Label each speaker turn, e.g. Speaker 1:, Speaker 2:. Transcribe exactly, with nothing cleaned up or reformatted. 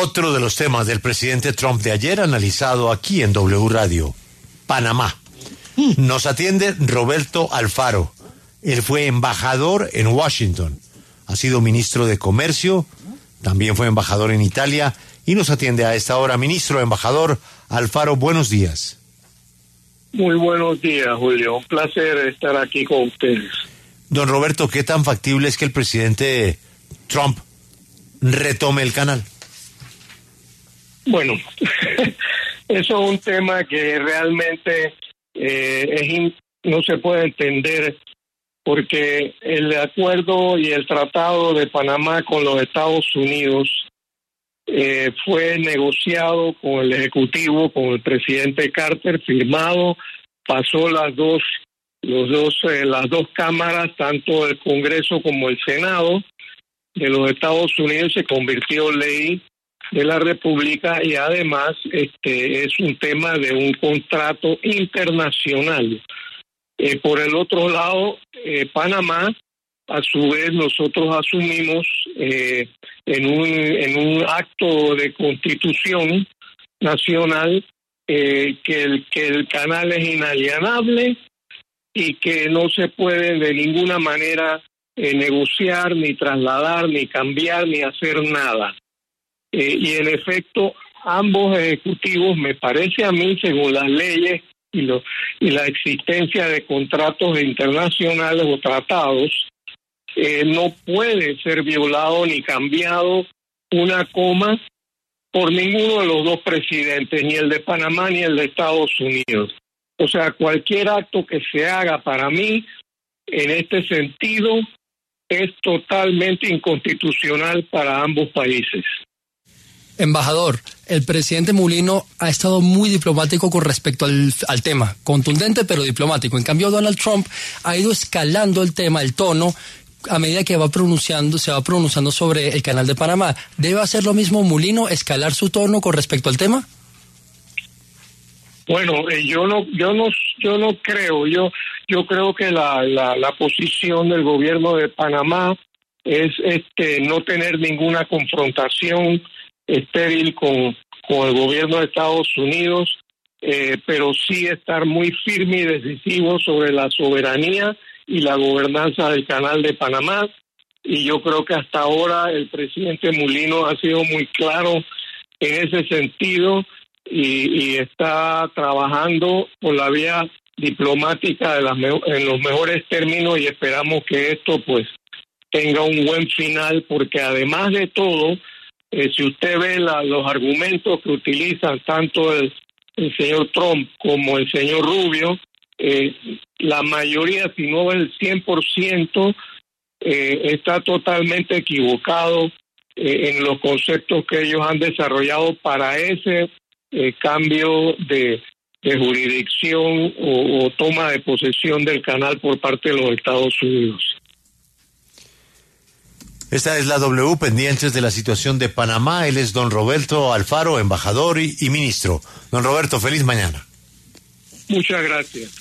Speaker 1: Otro de los temas del presidente Trump de ayer analizado aquí en W Radio. Panamá. Nos atiende Roberto Alfaro. Él fue embajador en Washington. Ha sido ministro de Comercio. También fue embajador en Italia. Y nos atiende a esta hora. Ministro, embajador Alfaro, buenos días.
Speaker 2: Muy buenos días, Julio. Un placer estar aquí con ustedes.
Speaker 1: Don Roberto, ¿qué tan factible es que el presidente Trump retome el canal?
Speaker 2: Bueno, eso es un tema que realmente eh, es in, no se puede entender, porque el acuerdo y el tratado de Panamá con los Estados Unidos eh, fue negociado con el Ejecutivo, con el presidente Carter, firmado, pasó las dos, los dos, eh, las dos cámaras, tanto el Congreso como el Senado de los Estados Unidos, se convirtió en ley de la República, y además este es un tema de un contrato internacional. Eh, por el otro lado, eh, Panamá, a su vez, nosotros asumimos eh, en un en un acto de constitución nacional eh, que el que el canal es inalienable y que no se puede de ninguna manera eh, negociar, ni trasladar, ni cambiar, ni hacer nada. Eh, y en efecto, ambos ejecutivos, me parece a mí, según las leyes y, lo, y la existencia de contratos internacionales o tratados, eh, no puede ser violado ni cambiado una coma por ninguno de los dos presidentes, ni el de Panamá ni el de Estados Unidos. O sea, cualquier acto que se haga para mí en este sentido es totalmente inconstitucional para ambos países.
Speaker 3: Embajador, el presidente Mulino ha estado muy diplomático con respecto al, al tema, contundente pero diplomático. En cambio, Donald Trump ha ido escalando el tema, el tono, a medida que va pronunciando, se va pronunciando sobre el canal de Panamá. ¿Debe hacer lo mismo Mulino, escalar su tono con respecto al tema?
Speaker 2: Bueno, eh, yo no, yo no, yo no creo. Yo, yo creo que la, la, la posición del gobierno de Panamá es, este, no tener ninguna confrontación estéril con, con el gobierno de Estados Unidos, eh, pero sí estar muy firme y decisivo sobre la soberanía y la gobernanza del canal de Panamá. Y yo creo que hasta ahora el presidente Mulino ha sido muy claro en ese sentido y, y está trabajando por la vía diplomática de las me- en los mejores términos, y esperamos que esto pues tenga un buen final, porque además de todo, Eh, si usted ve la, los argumentos que utilizan tanto el, el señor Trump como el señor Rubio, eh, la mayoría, si no el cien por ciento, eh, está totalmente equivocado eh, en los conceptos que ellos han desarrollado para ese eh, cambio de, de jurisdicción o, o toma de posesión del canal por parte de los Estados Unidos.
Speaker 1: Esta es la W, pendientes de la situación de Panamá. Él es don Roberto Alfaro, embajador y, y ministro. Don Roberto, feliz mañana.
Speaker 2: Muchas gracias.